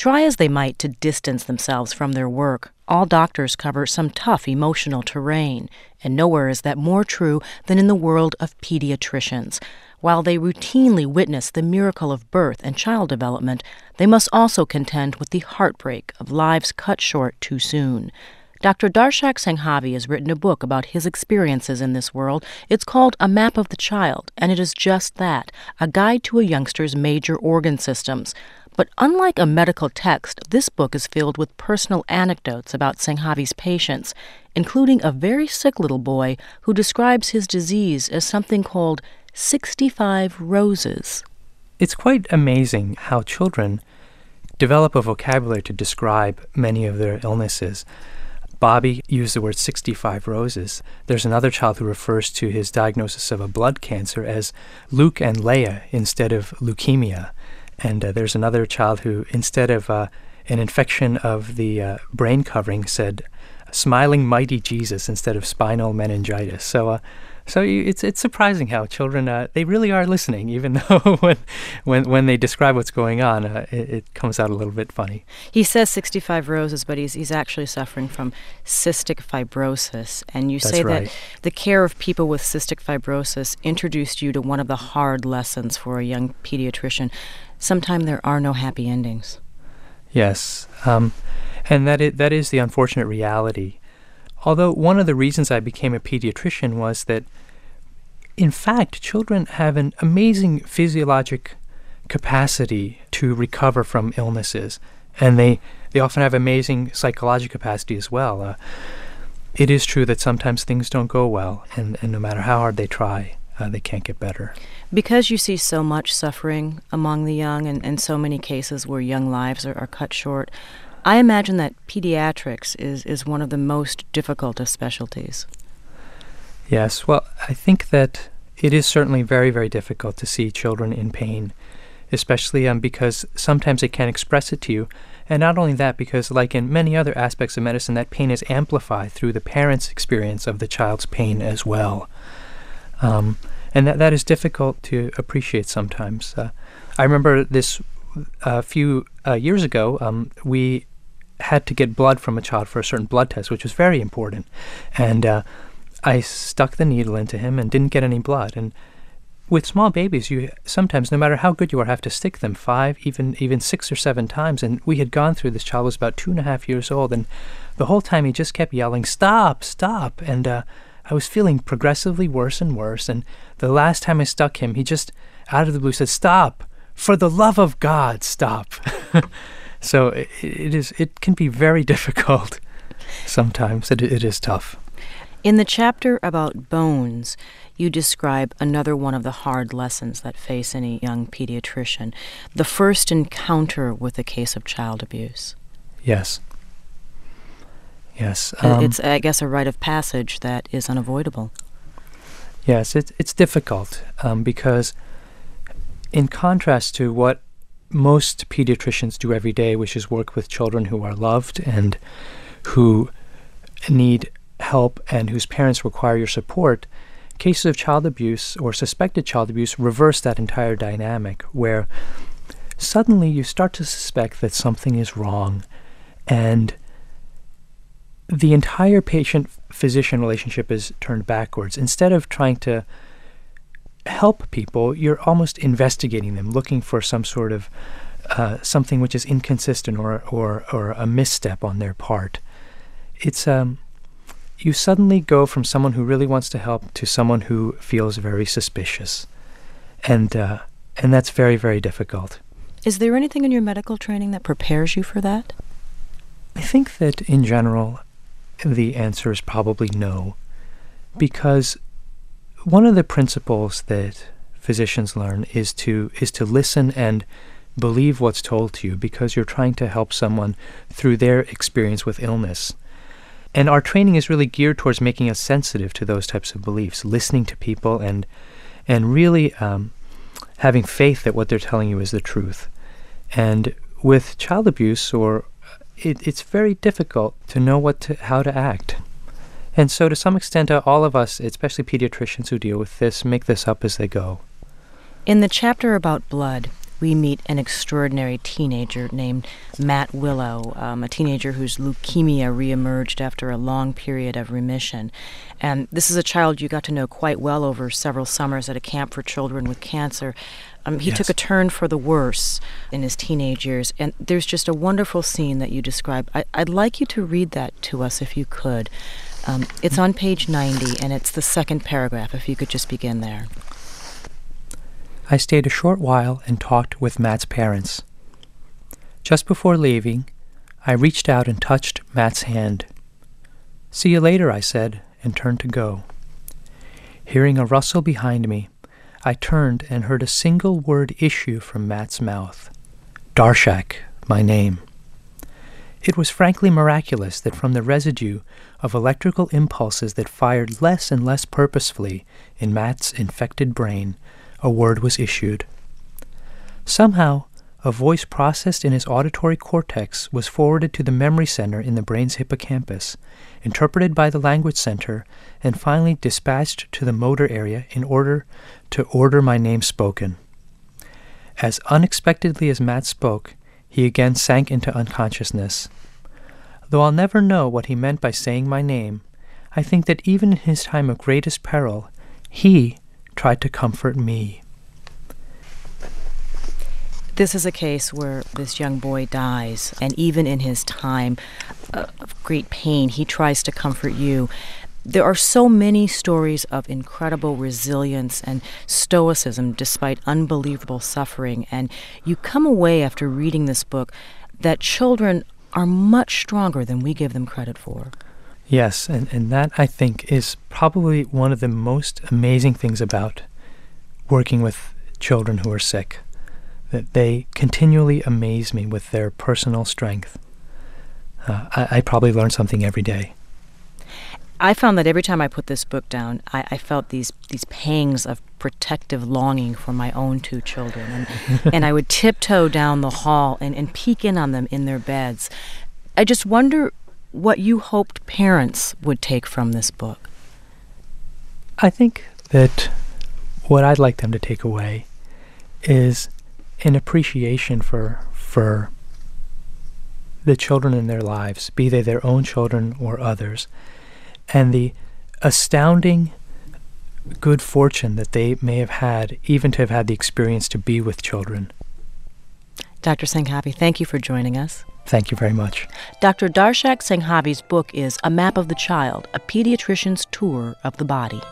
Try as they might to distance themselves from their work, all doctors cover some tough emotional terrain, and nowhere is that more true than in the world of pediatricians. While they routinely witness the miracle of birth and child development, they must also contend with the heartbreak of lives cut short too soon. Dr. Darshak Sanghavi has written a book about his experiences in this world. It's called A Map of the Child, and it is just that, a guide to a youngster's major organ systems. But unlike a medical text, this book is filled with personal anecdotes about Sanghavi's patients, including a very sick little boy who describes his disease as something called 65 roses. It's quite amazing how children develop a vocabulary to describe many of their illnesses. Bobby used the word 65 roses. There's another child who refers to his diagnosis of a blood cancer as Luke and Leia instead of leukemia. And there's another child who, instead of an infection of the brain covering, said smiling mighty Jesus instead of spinal meningitis. So it's surprising how children, they really are listening, even though when they describe what's going on, it comes out a little bit funny. He says 65 roses, but he's actually suffering from cystic fibrosis. And you say that the care of people with cystic fibrosis introduced you to one of the hard lessons for a young pediatrician. Sometimes there are no happy endings. Yes, and that is the unfortunate reality. Although one of the reasons I became a pediatrician was that, in fact, children have an amazing physiologic capacity to recover from illnesses, and they often have amazing psychological capacity as well. It is true that sometimes things don't go well, and no matter how hard they try, they can't get better. Because you see so much suffering among the young and so many cases where young lives are cut short, I imagine that pediatrics is one of the most difficult of specialties. Yes, well, I think that it is certainly very, very difficult to see children in pain, especially because sometimes they can't express it to you. And not only that, because like in many other aspects of medicine, that pain is amplified through the parent's experience of the child's pain as well. And that is difficult to appreciate sometimes. I remember this a few years ago, we had to get blood from a child for a certain blood test, which was very important. And I stuck the needle into him and didn't get any blood. And with small babies, you sometimes, no matter how good you are, have to stick them 5, even 6 or 7 times. And we had gone through, this child was about 2.5 years old, and the whole time he just kept yelling, "Stop, stop!" And I was feeling progressively worse and worse. And the last time I stuck him, he just, out of the blue, said, "Stop! For the love of God, stop!" So it can be very difficult sometimes. It is tough. In the chapter about bones, you describe another one of the hard lessons that face any young pediatrician, the first encounter with a case of child abuse. Yes. Yes. It's, I guess, a rite of passage that is unavoidable. Yes, it's difficult because in contrast to what most pediatricians do every day, which is work with children who are loved and who need help and whose parents require your support, cases of child abuse or suspected child abuse reverse that entire dynamic, where suddenly you start to suspect that something is wrong, and the entire patient-physician relationship is turned backwards. Instead of trying to help people, you're almost investigating them, looking for some sort of something which is inconsistent or a misstep on their part. It's you suddenly go from someone who really wants to help to someone who feels very suspicious, and that's very, very difficult. Is there anything in your medical training that prepares you for that? I think that in general, the answer is probably no, because one of the principles that physicians learn is to listen and believe what's told to you, because you're trying to help someone through their experience with illness. And our training is really geared towards making us sensitive to those types of beliefs, listening to people and really having faith that what they're telling you is the truth. And with child abuse, it's very difficult to know how to act. And so to some extent, all of us, especially pediatricians who deal with this, make this up as they go. In the chapter about blood, we meet an extraordinary teenager named Matt Willow, a teenager whose leukemia reemerged after a long period of remission. And this is a child you got to know quite well over several summers at a camp for children with cancer. He took a turn for the worse in his teenage years, and there's just a wonderful scene that you describe. I'd like you to read that to us if you could. It's on page 90, and it's the second paragraph, if you could just begin there. I stayed a short while and talked with Matt's parents. Just before leaving, I reached out and touched Matt's hand. "See you later," I said, and turned to go. Hearing a rustle behind me, I turned and heard a single word issue from Matt's mouth. Darshak, my name. It was frankly miraculous that from the residue of electrical impulses that fired less and less purposefully in Matt's infected brain, a word was issued. Somehow, a voice processed in his auditory cortex was forwarded to the memory center in the brain's hippocampus, interpreted by the language center, and finally dispatched to the motor area in order to order my name spoken. As unexpectedly as Matt spoke, he again sank into unconsciousness. Though I'll never know what he meant by saying my name, I think that even in his time of greatest peril, he tried to comfort me. This is a case where this young boy dies, and even in his time of great pain, he tries to comfort you. There are so many stories of incredible resilience and stoicism despite unbelievable suffering, and you come away after reading this book that children are much stronger than we give them credit for. Yes, and that, I think, is probably one of the most amazing things about working with children who are sick, that they continually amaze me with their personal strength. I probably learn something every day. I found that every time I put this book down, I felt these pangs of protective longing for my own two children. And I would tiptoe down the hall and peek in on them in their beds. I just wonder what you hoped parents would take from this book. I think that what I'd like them to take away is an appreciation for the children in their lives, be they their own children or others, and the astounding good fortune that they may have had, even to have had the experience to be with children. Dr. Sanghavi, thank you for joining us. Thank you very much. Dr. Darshak Sanghavi's book is A Map of the Child, a pediatrician's tour of the body.